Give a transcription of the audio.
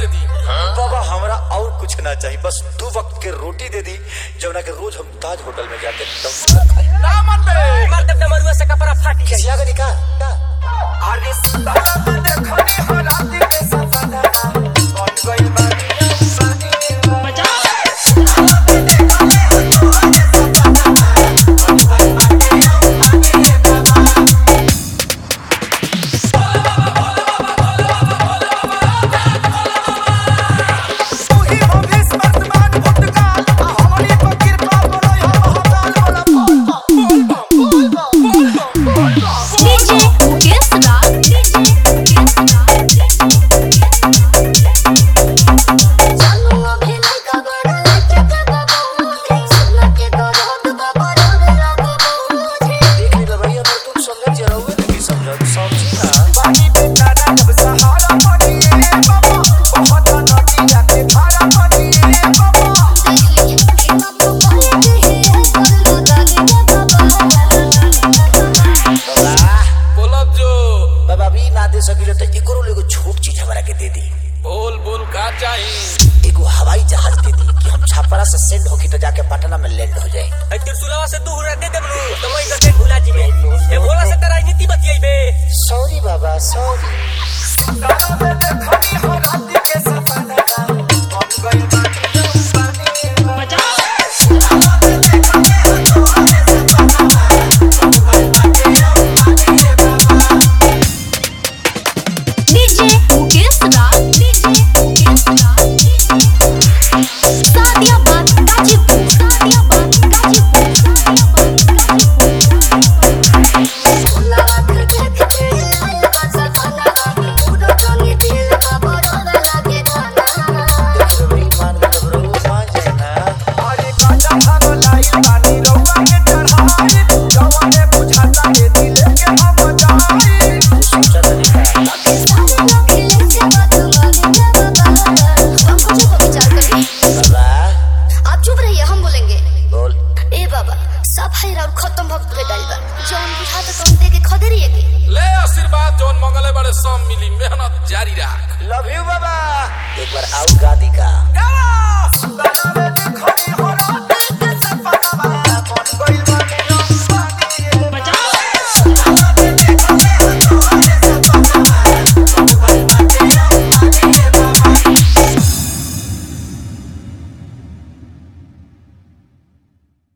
दे दी। बाबा हमरा और कुछ ना चाहिए, बस 2 वक्त के रोटी दे दी जौना के रोज हम ताज होटल में जाके ना मन बे मार दे मरुआ से कपड़ा फाटी जाई। किसिया का निकाह अरे सुबह में देखनी हो रात के सपना कौन गइल बानी मजा सकिले तो एकरो एगो छोट चीज हमरा के दे दी। बोल बोल का चाहिए? एगो हवाई जहाज दे दी कि हम छापरा से सेंड होके तो जाके पटना में लैंड हो जाए। ए त्रिशूलवा से दूर दे देबनु तो मैं इधर भुला जी में ए भोला से तेरा नीति बतियाई बे। सॉरी बाबा सॉरी। गाना में देखनी हो रात के सपना कौन गइल बानी मजा खत्म भक्त के डाल बा जौन बुझा त तुम दे के खदेरिए के ले आशीर्वाद जौन मंगले बड़े सब मिली, मेहनत जारी रख। लव यू बाबा। एक बार आओ गादी का